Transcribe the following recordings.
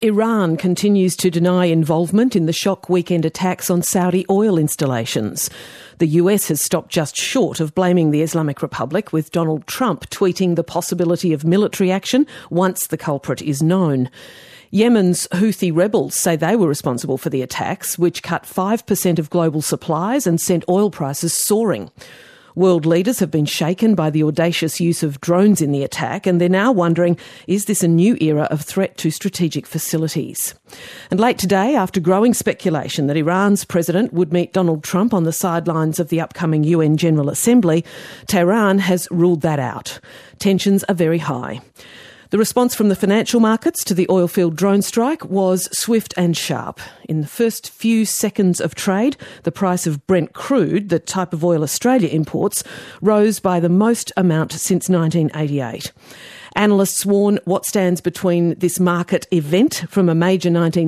Iran continues to deny involvement in the shock weekend attacks on Saudi oil installations. The US has stopped just short of blaming the Islamic Republic, with Donald Trump tweeting the possibility of military action once the culprit is known. Yemen's Houthi rebels say they were responsible for the attacks, which cut 5% of global supplies and sent oil prices soaring. World leaders have been shaken by the audacious use of drones in the attack, and they're now wondering, is this a new era of threat to strategic facilities? And late today, after growing speculation that Iran's president would meet Donald Trump on the sidelines of the upcoming UN General Assembly, Tehran has ruled that out. Tensions are very high. The response from the financial markets to the oilfield drone strike was swift and sharp. In the first few seconds of trade, the price of Brent crude, the type of oil Australia imports, rose by the most amount since 1988. Analysts warn what stands between this market event from a major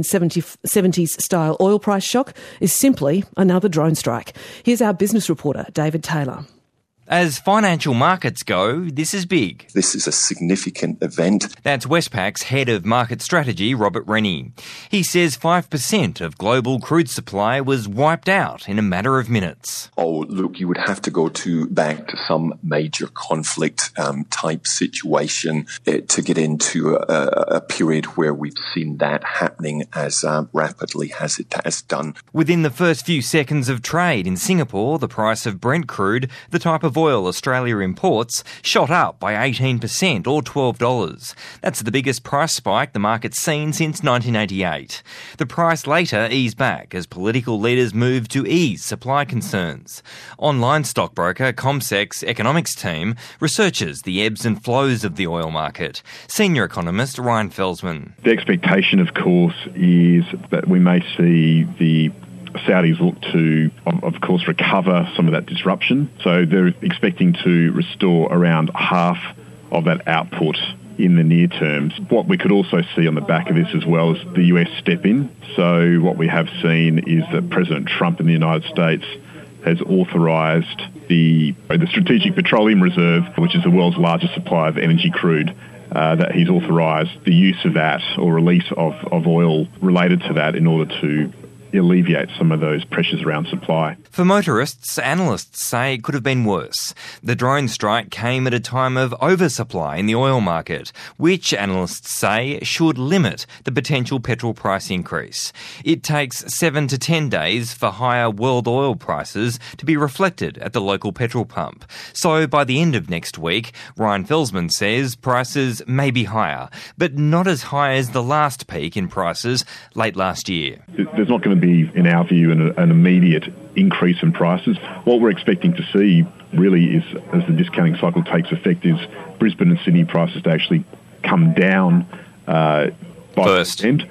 1970s-style oil price shock is simply another drone strike. Here's our business reporter, David Taylor. As financial markets go, this is big. This is a significant event. That's Westpac's head of market strategy, Robert Rennie. He says 5% of global crude supply was wiped out in a matter of minutes. Oh, look, you would have to go back to some major conflict type situation to get into a period where we've seen that happening as rapidly as it has done. Within the first few seconds of trade in Singapore, the price of Brent crude, the type of oil Australia imports, shot up by 18% or $12. That's the biggest price spike the market's seen since 1988. The price later eased back as political leaders moved to ease supply concerns. Online stockbroker CommSec's economics team researches the ebbs and flows of the oil market. Senior economist Ryan Felsman. The expectation, of course, is that we may see the Saudis look to, of course, recover some of that disruption. So they're expecting to restore around half of that output in the near terms. What we could also see on the back of this as well is the US step in. So what we have seen is that President Trump in the United States has authorised the Strategic Petroleum Reserve, which is the world's largest supplier of energy crude, that he's authorised the use of that or release of oil related to that in order to alleviate some of those pressures around supply. For motorists, analysts say it could have been worse. The drone strike came at a time of oversupply in the oil market, which analysts say should limit the potential petrol price increase. It takes 7 to 10 days for higher world oil prices to be reflected at the local petrol pump. So by the end of next week, Ryan Felsman says prices may be higher, but not as high as the last peak in prices late last year. There's not going to be, in our view, an immediate increase in prices. What we're expecting to see really is, as the discounting cycle takes effect, is Brisbane and Sydney prices to actually come down by first, and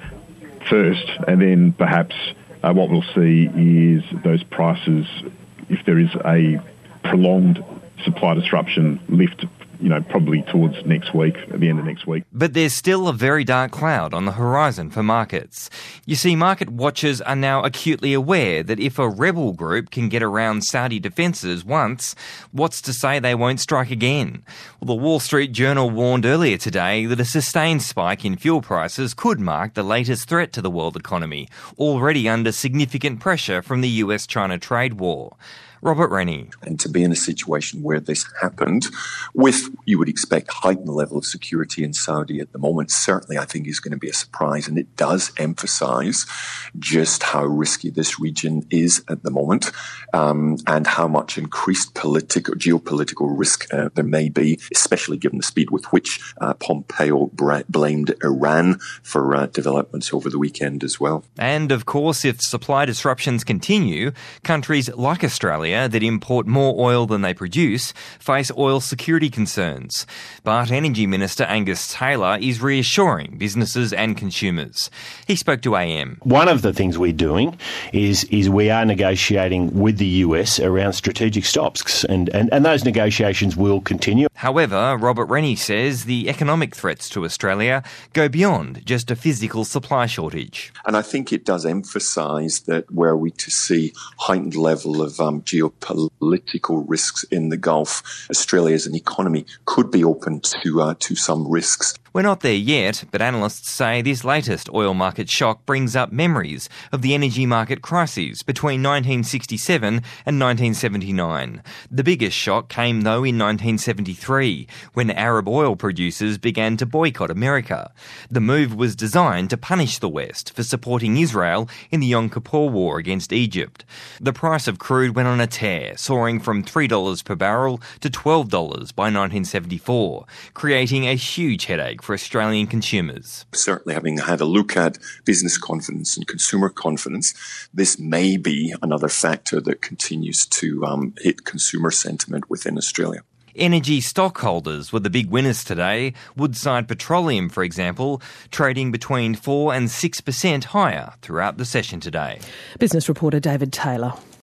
then perhaps what we'll see is those prices, if there is a prolonged supply disruption, lift probably towards next week, at the end of next week. But there's still a very dark cloud on the horizon for markets. You see, market watchers are now acutely aware that if a rebel group can get around Saudi defences once, what's to say they won't strike again? Well, the Wall Street Journal warned earlier today that a sustained spike in fuel prices could mark the latest threat to the world economy, already under significant pressure from the US-China trade war. Robert Rennie. And to be in a situation where this happened with, you would expect, heightened level of security in Saudi at the moment, certainly I think is going to be a surprise. And it does emphasize just how risky this region is at the moment, and how much increased geopolitical risk there may be, especially given the speed with which Pompeo blamed Iran for developments over the weekend as well. And of course, if supply disruptions continue, countries like Australia that import more oil than they produce face oil security concerns. But Energy Minister Angus Taylor is reassuring businesses and consumers. He spoke to AM. One of the things we're doing is we are negotiating with the US around strategic stops, and those negotiations will continue. However, Robert Rennie says the economic threats to Australia go beyond just a physical supply shortage. And I think it does emphasise that were we to see heightened level of geopolitical risks in the Gulf, Australia as an economy could be open to some risks. We're not there yet, but analysts say this latest oil market shock brings up memories of the energy market crises between 1967 and 1979. The biggest shock came, though, in 1973, when Arab oil producers began to boycott America. The move was designed to punish the West for supporting Israel in the Yom Kippur War against Egypt. The price of crude went on a tear, soaring from $3 per barrel to $12 by 1974, creating a huge headache for Australian consumers. Certainly, having had a look at business confidence and consumer confidence, this may be another factor that continues to hit consumer sentiment within Australia. Energy stockholders were the big winners today. Woodside Petroleum, for example, trading between 4 and 6% higher throughout the session today. Business reporter David Taylor.